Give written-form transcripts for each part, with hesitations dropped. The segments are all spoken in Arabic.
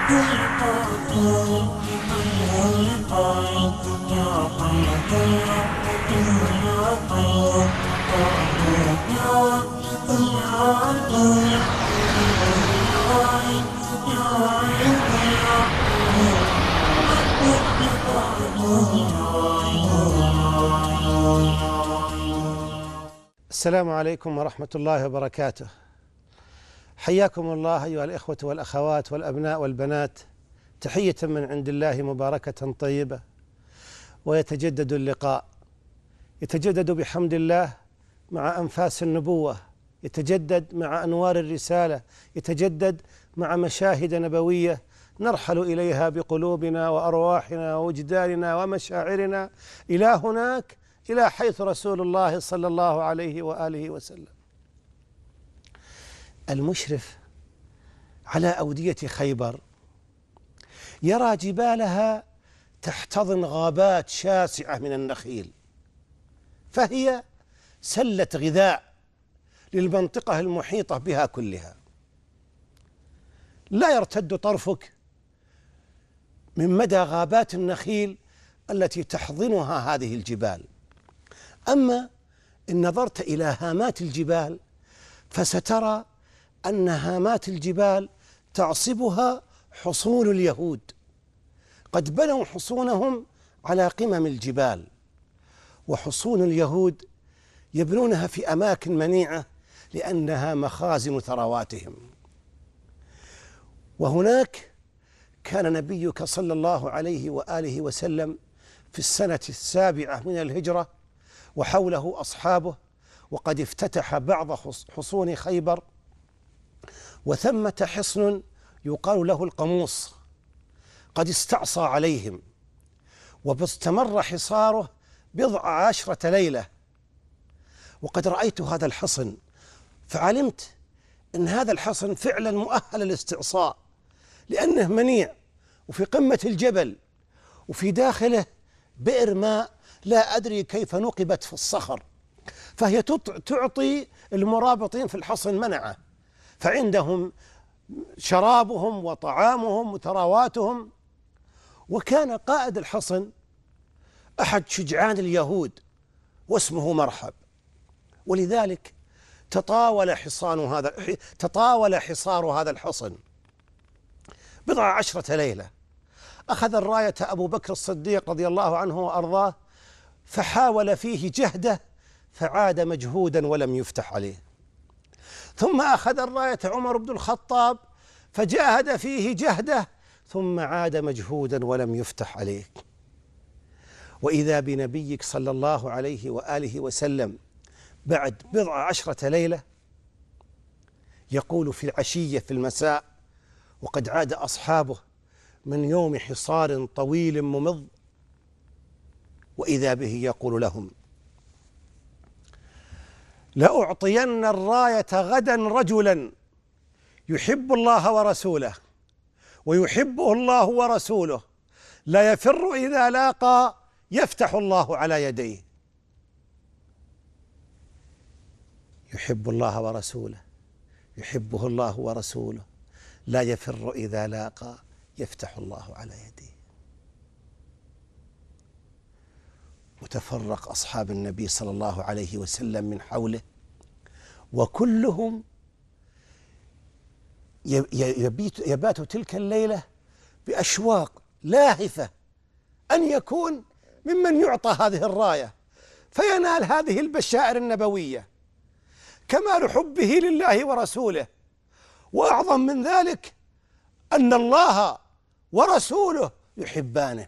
السلام عليكم ورحمة الله وبركاته. حياكم الله أيها الإخوة والأخوات والأبناء والبنات، تحية من عند الله مباركة طيبة. ويتجدد اللقاء، يتجدد بحمد الله مع أنفاس النبوة، يتجدد مع أنوار الرسالة، يتجدد مع مشاهد نبوية نرحل إليها بقلوبنا وأرواحنا ووجداننا ومشاعرنا إلى هناك، إلى حيث رسول الله صلى الله عليه وآله وسلم. المشرف على أودية خيبر يرى جبالها تحتضن غابات شاسعة من النخيل، فهي سلة غذاء للمنطقة المحيطة بها كلها. لا يرتد طرفك من مدى غابات النخيل التي تحضنها هذه الجبال. أما إن نظرت إلى هامات الجبال فسترى أن هامات الجبال تعصبها حصون اليهود، قد بنوا حصونهم على قمم الجبال، وحصون اليهود يبنونها في أماكن منيعة لأنها مخازن ثرواتهم. وهناك كان نبيك صلى الله عليه وآله وسلم في السنة 7 من الهجرة وحوله أصحابه، وقد افتتح بعض حصون خيبر، وثمة حصن يقال له القموص قد استعصى عليهم، واستمر حصاره 10 ليلة. وقد رأيت هذا الحصن فعلمت أن هذا الحصن فعلا مؤهل للاستعصاء، لأنه منيع وفي قمة الجبل، وفي داخله بئر ماء لا أدري كيف نقبت في الصخر، فهي تعطي المرابطين في الحصن منعة، فعندهم شرابهم وطعامهم وثرواتهم. وكان قائد الحصن أحد شجعان اليهود واسمه مرحب، ولذلك تطاول حصار هذا الحصن 10 ليلة. أخذ الراية أبو بكر الصديق رضي الله عنه وأرضاه، فحاول فيه جهده فعاد مجهودا ولم يفتح عليه. ثم أخذ الراية عمر بن الخطاب فجاهد فيه جهده ثم عاد مجهودا ولم يفتح عليه. وإذا بنبيك صلى الله عليه وآله وسلم بعد 10 ليلة يقول في العشية في المساء وقد عاد أصحابه من يوم حصار طويل ممض، وإذا به يقول لهم: لأعطين الراية غدا رجلا يحب الله ورسوله ويحبه الله ورسوله، لا يفر إذا لاقى يفتح الله على يديه. يحب الله ورسوله، يحبه الله ورسوله، لا يفر إذا لاقى يفتح الله على يديه. وتفرق أصحاب النبي صلى الله عليه وسلم من حوله، وكلهم يبات تلك الليلة بأشواق لاهفة أن يكون ممن يعطى هذه الراية فينال هذه البشائر النبوية. كمال حبه لله ورسوله، وأعظم من ذلك أن الله ورسوله يحبانه،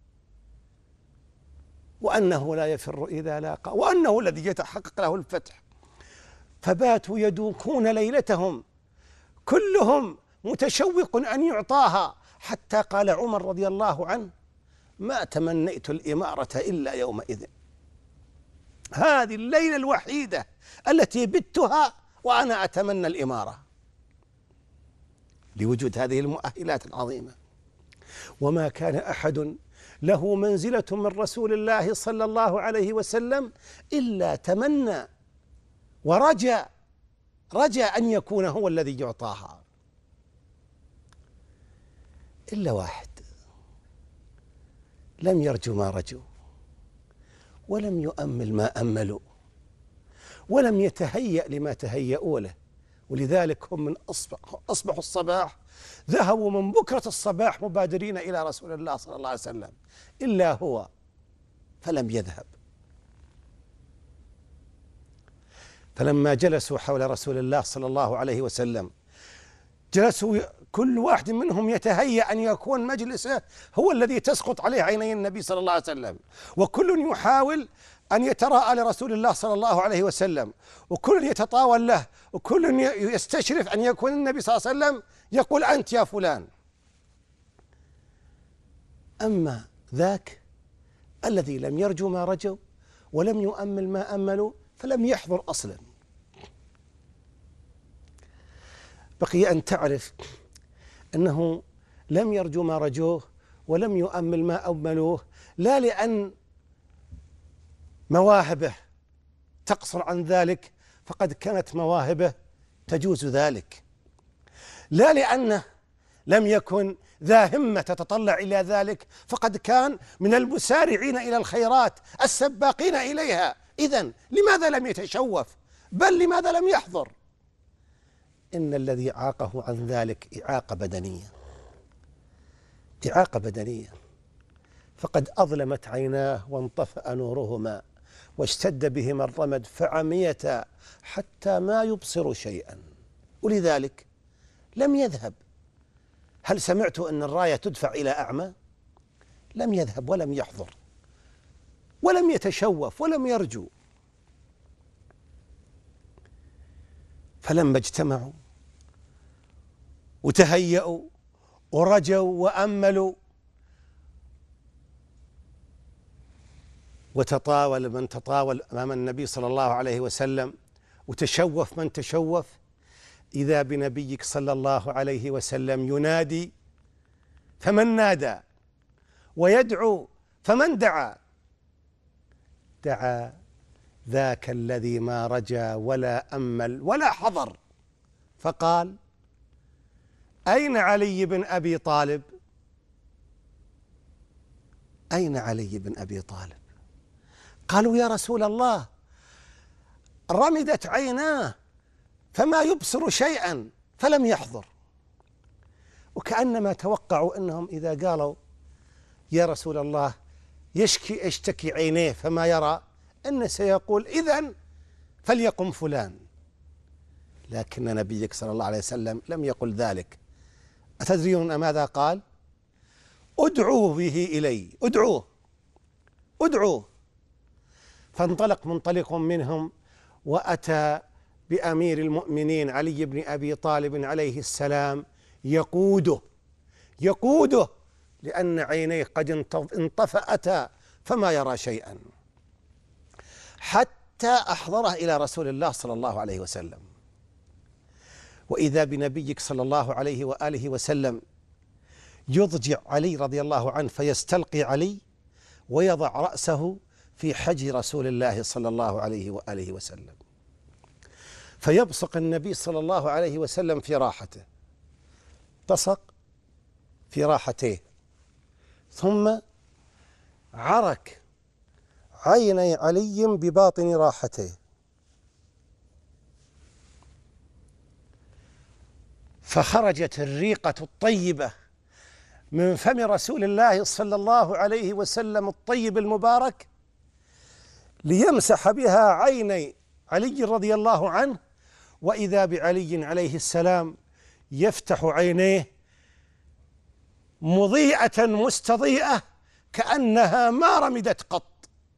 وأنه لا يفر إذا لاقى، وأنه الذي يتحقق له الفتح. فباتوا يدوكون ليلتهم كلهم متشوق أن يعطاها، حتى قال عمر رضي الله عنه: ما تمنيت الإمارة إلا يومئذ. هذه الليلة الوحيدة التي بتها وأنا أتمنى الإمارة، لوجود هذه المؤهلات العظيمة. وما كان أحد له منزلة من رسول الله صلى الله عليه وسلم إلا تمنى رجا أن يكون هو الذي يعطاها. إلا واحد لم يرجو ما رجوا، ولم يؤمل ما أملوا، ولم يتهيأ لما تهيأوا له، ولذلك هم من أصبحوا الصباح ذهبوا من بكرة الصباح مبادرين إلى رسول الله صلى الله عليه وسلم، إلا هو فلم يذهب. فلما جلسوا حول رسول الله صلى الله عليه وسلم جلسوا كل واحد منهم يتهيأ أن يكون مجلسه هو الذي تسقط عليه عيني النبي صلى الله عليه وسلم، وكل يحاول أن يتراءى لرسول الله صلى الله عليه وسلم، وكل يتطاول له، وكل يستشرف أن يكون النبي صلى الله عليه وسلم يقول أنت يا فلان. أما ذاك الذي لم يرجو ما رجوا ولم يؤمل ما أملوا فلم يحضر أصلا. بقي أن تعرف أنه لم يرجو ما رجوه ولم يؤمل ما أملوه، لا لأن مواهبه تقصر عن ذلك، فقد كانت مواهبه تجوز ذلك، لا لأنه لم يكن ذا همة تتطلع إلى ذلك، فقد كان من المسارعين إلى الخيرات السباقين إليها. إذن لماذا لم يتشوف؟ بل لماذا لم يحضر؟ إن الذي عاقه عن ذلك إعاقة بدنية، إعاقة بدنية، فقد أظلمت عيناه وانطفأ نورهما واشتد بهما الرمد فعميتا حتى ما يبصر شيئا، ولذلك لم يذهب. هل سمعت أن الراية تدفع إلى أعمى؟ لم يذهب ولم يحضر ولم يتشوف ولم يرجو. فلما اجتمعوا وتهيأوا ورجوا وأملوا وتطاول من تطاول أمام النبي صلى الله عليه وسلم وتشوف من تشوف، إذا بنبيك صلى الله عليه وسلم ينادي فمن نادى ويدعو فمن دعا. دعا ذاك الذي ما رجا ولا أمل ولا حضر، فقال أين علي بن أبي طالب؟ أين علي بن أبي طالب؟ قالوا يا رسول الله رمدت عيناه فما يبصر شيئا فلم يحضر. وكأنما توقعوا أنهم إذا قالوا يا رسول الله يشتكي عينيه فما يرى، أن سيقول إذن فليقم فلان. لكن نبيك صلى الله عليه وسلم لم يقل ذلك. أتدرون ماذا قال؟ ادعوه به إلي، ادعوه. فانطلق منطلق منهم وأتى بأمير المؤمنين علي بن أبي طالب عليه السلام يقوده لأن عينيه قد انطفأتا فما يرى شيئا، حتى أحضره إلى رسول الله صلى الله عليه وسلم. وإذا بنبيك صلى الله عليه وآله وسلم يضجع علي رضي الله عنه فيستلقي علي ويضع رأسه في حجر رسول الله صلى الله عليه وآله وسلم، فيبصق النبي صلى الله عليه وسلم في راحته، بصق في راحتيه، ثم عرك عيني علي بباطن راحته، فخرجت الريقة الطيبة من فم رسول الله صلى الله عليه وسلم الطيب المبارك ليمسح بها عيني علي رضي الله عنه. وإذا بعلي عليه السلام يفتح عينيه مضيئة مستضيئة كأنها ما رمدت قط.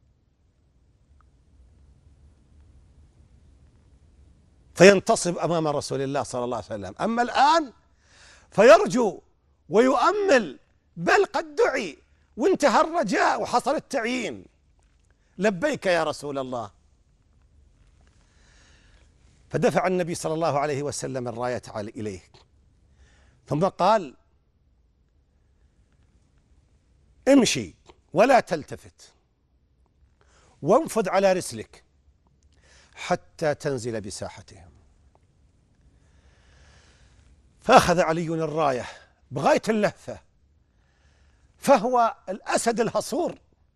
فينتصب أمام رسول الله صلى الله عليه وسلم. أما الآن فيرجو ويؤمل، بل قد دعي وانتهى الرجاء وحصل التعيين، لبيك يا رسول الله. فدفع النبي صلى الله عليه وسلم الراية إليه، ثم قال امشي ولا تلتفت وانفض على رسلك حتى تنزل بساحتهم. فأخذ علي الراية بغاية اللهفة فهو الأسد الهصور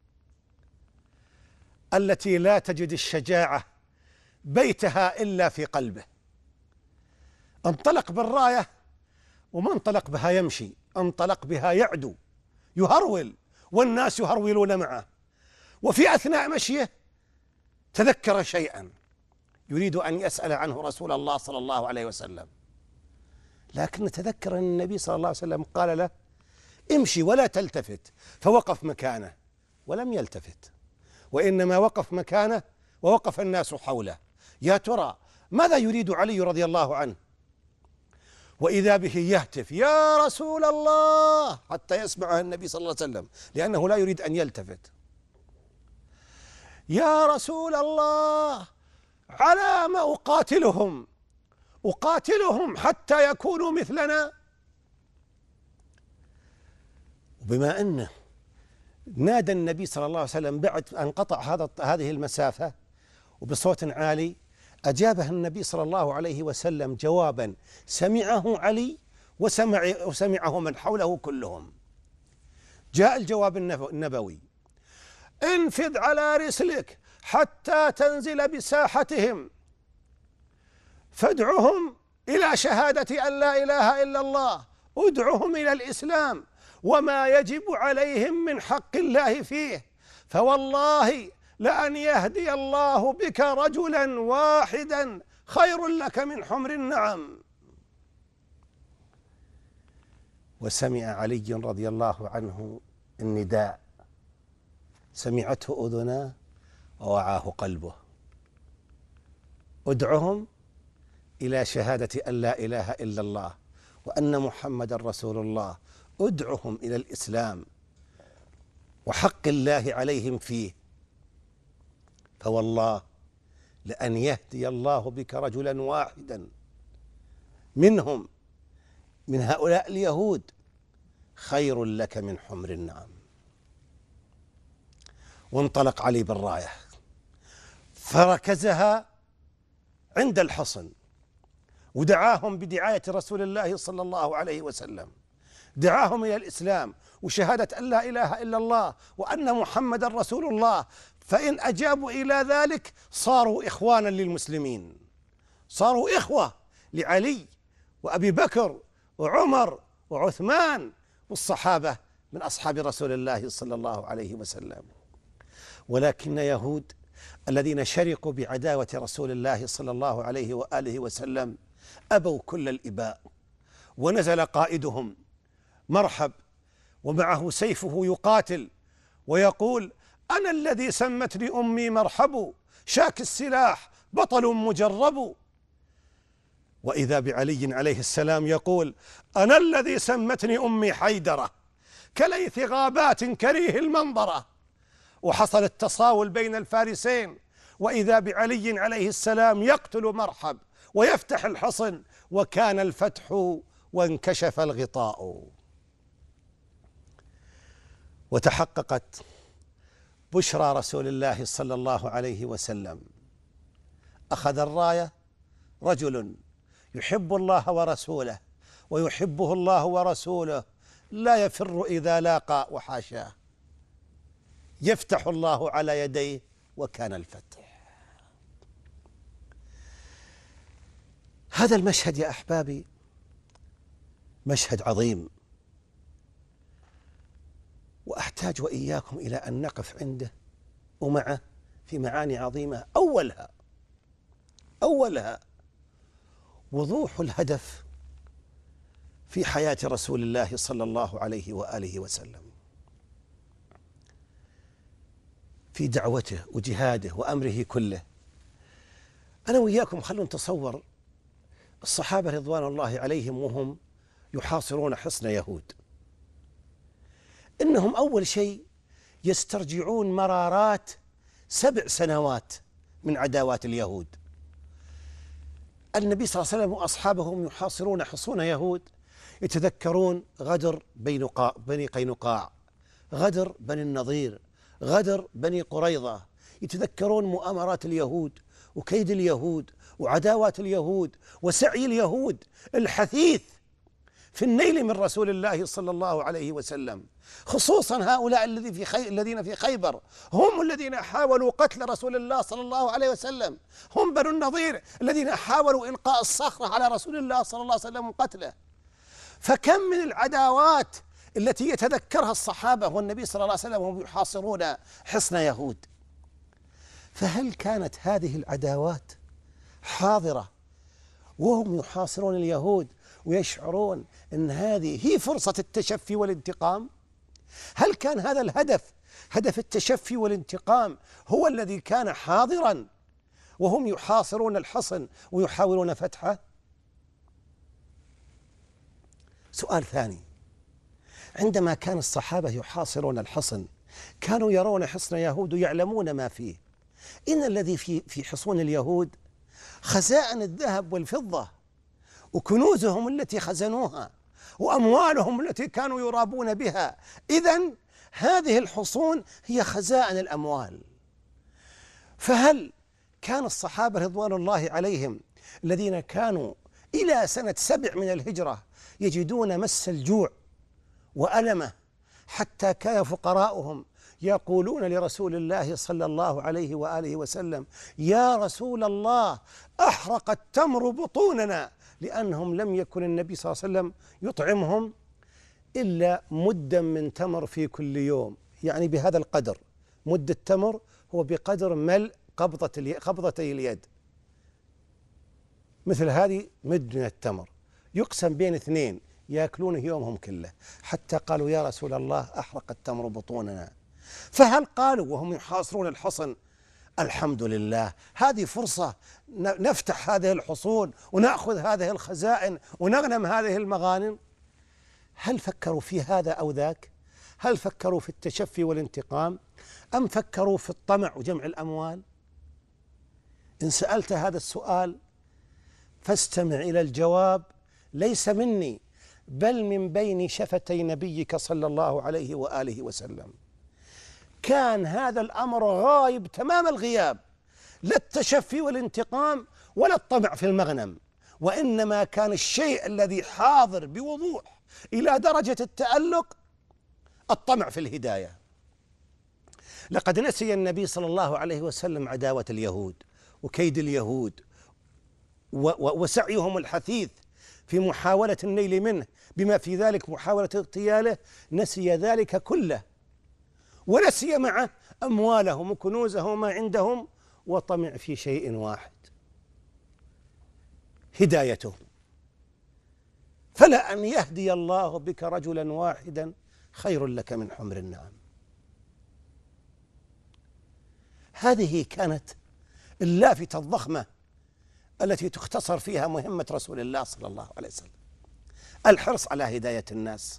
التي لا تجد الشجاعة بيتها إلا في قلبه. انطلق بالراية وما انطلق بها يمشي، انطلق بها يعدو يهرول، والناس يهرولون معه. وفي أثناء مشيه تذكر شيئا يريد أن يسأل عنه رسول الله صلى الله عليه وسلم، لكن تذكر أن النبي صلى الله عليه وسلم قال له امشي ولا تلتفت، فوقف مكانه ولم يلتفت، وإنما وقف مكانه ووقف الناس حوله. يا ترى ماذا يريد علي رضي الله عنه؟ وإذا به يهتف يا رسول الله حتى يسمعه النبي صلى الله عليه وسلم، لأنه لا يريد أن يلتفت. يا رسول الله على ما أقاتلهم حتى يكونوا مثلنا. وبما أنه نادى النبي صلى الله عليه وسلم بعد أن قطع هذه المسافة وبصوت عالي، أجابه النبي صلى الله عليه وسلم جوابا سمعه علي وسمعه من حوله كلهم. جاء الجواب النبوي: انفذ على رسلك حتى تنزل بساحتهم فادعهم إلى شهادة أن لا إله إلا الله، ادعهم إلى الإسلام وما يجب عليهم من حق الله فيه، فوالله لأن يهدي الله بك رجلا واحدا خير لك من حمر النعم. وسمع علي رضي الله عنه النداء، سمعته أذناه ووعاه قلبه: ادعهم إلى شهادة أن لا إله إلا الله وأن محمد رسول الله، ادعهم إلى الإسلام وحق الله عليهم فيه، فوالله لأن يهدي الله بك رجلا واحدا منهم من هؤلاء اليهود خير لك من حمر النعم. وانطلق علي بالراية فركزها عند الحصن، ودعاهم بدعاية رسول الله صلى الله عليه وسلم، دعاهم إلى الإسلام وشهادة أن لا إله إلا الله وأن محمد رسول الله، فإن أجابوا إلى ذلك صاروا إخوانا للمسلمين، صاروا إخوة لعلي وأبي بكر وعمر وعثمان والصحابة من أصحاب رسول الله صلى الله عليه وسلم. ولكن يهود الذين شرقوا بعداوة رسول الله صلى الله عليه وآله وسلم أبوا كل الإباء، ونزل قائدهم مرحب ومعه سيفه يقاتل ويقول: أنا الذي سمتني أمي مرحب، شاك السلاح بطل مجرب. وإذا بعلي عليه السلام يقول: أنا الذي سمتني أمي حيدرة، كليث غابات كريه المنظرة. وحصل التصاول بين الفارسين، وإذا بعلي عليه السلام يقتل مرحب ويفتح الحصن، وكان الفتح وانكشف الغطاء. وتحققت بشرى رسول الله صلى الله عليه وسلم. أخذ الراية رجل يحب الله ورسوله ويحبه الله ورسوله، لا يفر إذا لاقى وحاشاه، يفتح الله على يديه، وكان الفتح. هذا المشهد يا أحبابي مشهد عظيم، وأحتاج وإياكم إلى أن نقف عنده ومعه في معاني عظيمة. أولها وضوح الهدف في حياة رسول الله صلى الله عليه وآله وسلم، في دعوته وجهاده وأمره كله. أنا وإياكم خلونا نتصور الصحابة رضوان الله عليهم وهم يحاصرون حصن يهود، إنهم أول شيء يسترجعون مرارات 7 سنوات من عداوات اليهود. النبي صلى الله عليه وسلم وأصحابهم يحاصرون حصون يهود، يتذكرون غدر بني قينقاع، غدر بني النضير، غدر بني قريظة، يتذكرون مؤامرات اليهود وكيد اليهود وعداوات اليهود وسعي اليهود الحثيث في النيل من رسول الله صلى الله عليه وسلم، خصوصا هؤلاء الذين في خيبر هم الذين حاولوا قتل رسول الله صلى الله عليه وسلم، هم بنو النضير الذين حاولوا إلقاء الصخرة على رسول الله صلى الله عليه وسلم وقتله. فكم من العداوات التي يتذكرها الصحابة والنبي صلى الله عليه وسلم وهم يحاصرون حصن يهود. فهل كانت هذه العداوات حاضرة وهم يحاصرون اليهود ويشعرون أن هذه هي فرصة التشفي والانتقام؟ هل كان هذا الهدف، هدف التشفي والانتقام، هو الذي كان حاضرا وهم يحاصرون الحصن ويحاولون فتحه؟ سؤال ثاني، عندما كان الصحابة يحاصرون الحصن كانوا يرون حصن يهود ويعلمون ما فيه. إن الذي في حصون اليهود خزائن الذهب والفضة وكنوزهم التي خزنوها وأموالهم التي كانوا يرابون بها. إذن هذه الحصون هي خزائن الأموال. فهل كان الصحابة رضوان الله عليهم الذين كانوا إلى سنة 7 من الهجرة يجدون مس الجوع وألمه، حتى كان فقراؤهم يقولون لرسول الله صلى الله عليه وآله وسلم: يا رسول الله أحرق التمر بطوننا، لأنهم لم يكن النبي صلى الله عليه وسلم يطعمهم إلا مدا من تمر في كل يوم، يعني بهذا القدر. مد التمر هو بقدر ملء قبضتي اليد، مثل هذه مد من التمر يقسم بين 2 يأكلونه يومهم كله، حتى قالوا: يا رسول الله أحرق التمر بطوننا. فهل قالوا وهم يحاصرون الحصن: الحمد لله هذه فرصة نفتح هذه الحصون ونأخذ هذه الخزائن ونغنم هذه المغانم؟ هل فكروا في هذا أو ذاك؟ هل فكروا في التشفي والانتقام أم فكروا في الطمع وجمع الأموال؟ إن سألت هذا السؤال فاستمع إلى الجواب، ليس مني بل من بين شفتي نبيك صلى الله عليه وآله وسلم. كان هذا الأمر غايب تمام الغياب، لا التشفي والانتقام ولا الطمع في المغنم، وإنما كان الشيء الذي حاضر بوضوح إلى درجة التألق الطمع في الهداية. لقد نسي النبي صلى الله عليه وسلم عداوة اليهود وكيد اليهود وسعيهم الحثيث في محاولة النيل منه، بما في ذلك محاولة اغتياله. نسي ذلك كله، ونسي معه أموالهم وكنوزهم وما عندهم، وطمع في شيء واحد: هدايتهم. فلا أن يهدي الله بك رجلا واحدا خير لك من حمر النعم. هذه كانت اللافتة الضخمة التي تختصر فيها مهمة رسول الله صلى الله عليه وسلم: الحرص على هداية الناس.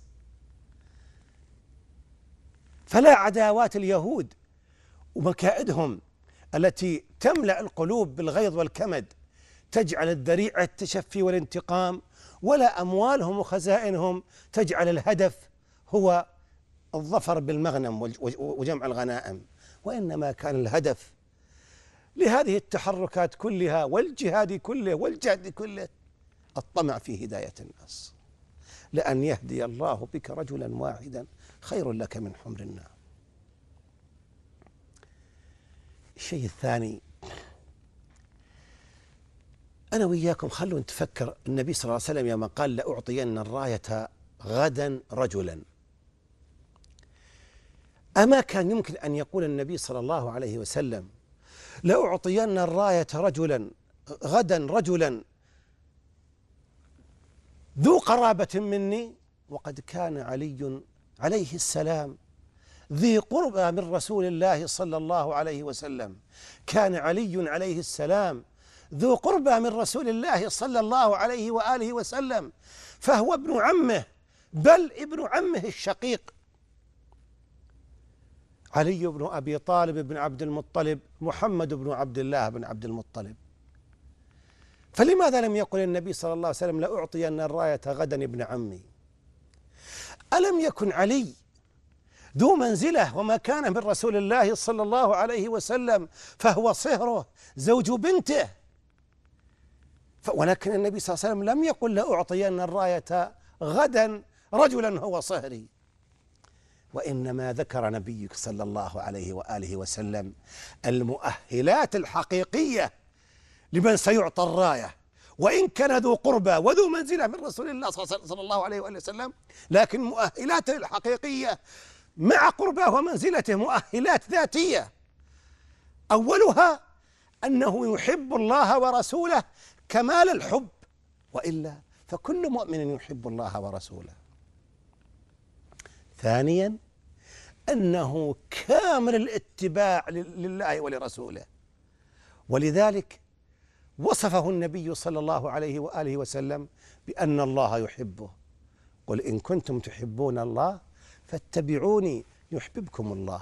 فلا عداوات اليهود ومكائدهم التي تملأ القلوب بالغيظ والكمد تجعل الذريعة التشفي والانتقام، ولا أموالهم وخزائنهم تجعل الهدف هو الظفر بالمغنم وجمع الغنائم، وإنما كان الهدف لهذه التحركات كلها والجهاد كله والجهد كله الطمع في هداية الناس. لأن يهدي الله بك رجلا واحدا خير لك من حمر النعم. الشيء الثاني، أنا وإياكم خلوا نتفكر النبي صلى الله عليه وسلم يوم قال: لأعطين الراية غدا رجلا. أما كان يمكن أن يقول النبي صلى الله عليه وسلم: لأعطين الراية غدا رجلا ذو قرابة مني؟ وقد كان علي عليه السلام ذي قربى من رسول الله صلى الله عليه وسلم. كان علي عليه السلام ذو قربى من رسول الله صلى الله عليه وآله وسلم، فهو ابن عمه، بل ابن عمه الشقيق. علي بن أبي طالب بن عبد المطلب، محمد بن عبد الله بن عبد المطلب. فلماذا لم يقل النبي صلى الله عليه وسلم: لأعطين الراية غدا ابن عمي؟ ألم يكن علي ذو منزلة ومكانة من رسول الله صلى الله عليه وسلم، فهو صهره زوج بنته؟ ولكن النبي صلى الله عليه وسلم لم يقل: لأعطين الراية غدا رجلا هو صهري. وإنما ذكر نبيك صلى الله عليه وآله وسلم المؤهلات الحقيقية لمن سيعطى الراية، وإن كان ذو قربى وذو منزلة من رسول الله صلى الله عليه وآله وسلم، لكن مؤهلاته الحقيقية مع قرباه ومنزلته مؤهلات ذاتية. أولها أنه يحب الله ورسوله كمال الحب، وإلا فكل مؤمن يحب الله ورسوله. ثانيا أنه كامل الاتباع لله ولرسوله، ولذلك وصفه النبي صلى الله عليه وآله وسلم بأن الله يحبه. قل إن كنتم تحبون الله فاتبعوني يحببكم الله.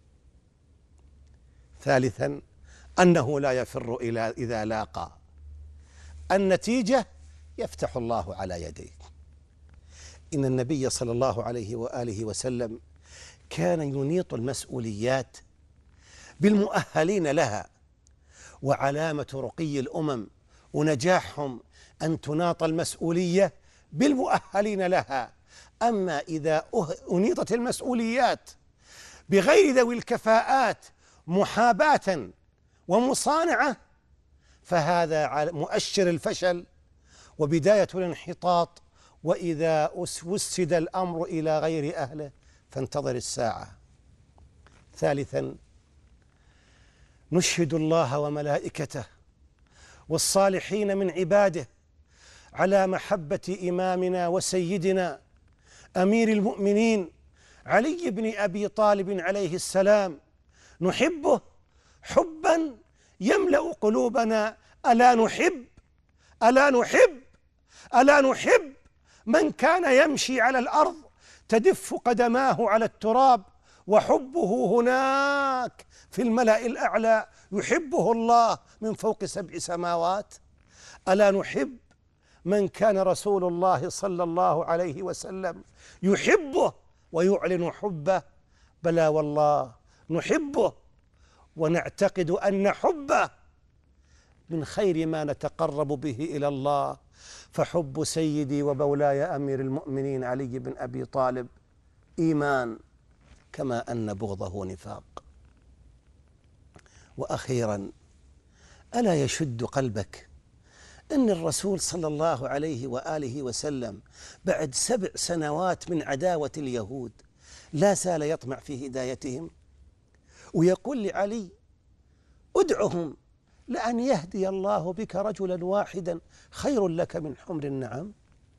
ثالثا أنه لا يفر إذا لاقى، النتيجة يفتح الله على يديه. إن النبي صلى الله عليه وآله وسلم كان ينيط المسؤوليات بالمؤهلين لها، وعلامة رقي الأمم ونجاحهم أن تناط المسؤولية بالمؤهلين لها. أما إذا أنيطت المسؤوليات بغير ذوي الكفاءات محاباة ومصانعة فهذا مؤشر الفشل وبداية الانحطاط، وإذا وسد الأمر إلى غير أهله فانتظر الساعة. ثالثا نشهد الله وملائكته والصالحين من عباده على محبة إمامنا وسيدنا أمير المؤمنين علي بن أبي طالب عليه السلام، نحبه حبا يملأ قلوبنا. ألا نحب ألا نحب ألا نحب من كان يمشي على الأرض تدف قدماه على التراب، وحبه هناك في الملأ الأعلى يحبه الله من فوق 7 سماوات. ألا نحب من كان رسول الله صلى الله عليه وسلم يحبه ويعلن حبه؟ بلى والله نحبه، ونعتقد أن حبه من خير ما نتقرب به إلى الله. فحب سيدي ومولاي أمير المؤمنين علي بن أبي طالب إيمان، كما أن بغضه نفاق. وأخيرا ألا يشد قلبك أن الرسول صلى الله عليه وآله وسلم بعد 7 سنوات من عداوة اليهود لا زال يطمع في هدايتهم، ويقول لعلي ادعهم لأن يهدي الله بك رجلا واحدا خير لك من حمر النعم.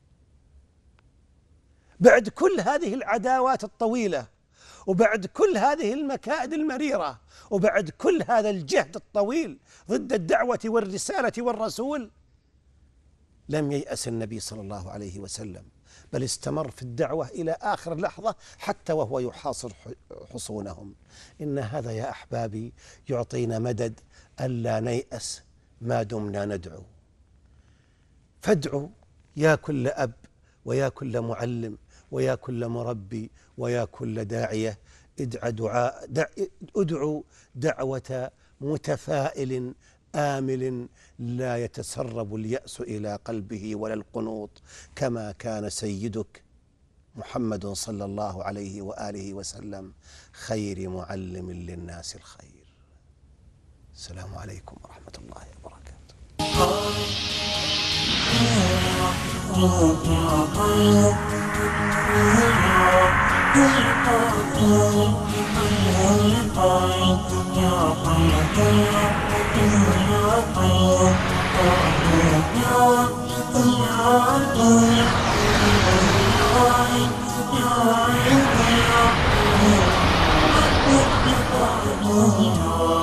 بعد كل هذه العداوات الطويلة، وبعد كل هذه المكائد المريرة، وبعد كل هذا الجهد الطويل ضد الدعوة والرسالة والرسول، لم ييأس النبي صلى الله عليه وسلم، بل استمر في الدعوة إلى آخر لحظة حتى وهو يحاصر حصونهم. إن هذا يا أحبابي يعطينا مدد ألا نيأس ما دمنا ندعو. فادعوا يا كل أب ويا كل معلم ويا كل مربي ويا كل داعية، ادعوا دعوة متفائل آمل لا يتسرب اليأس إلى قلبه ولا القنوط، كما كان سيدك محمد صلى الله عليه وآله وسلم خير معلم للناس الخير. السلام عليكم ورحمة الله وبركاته. يا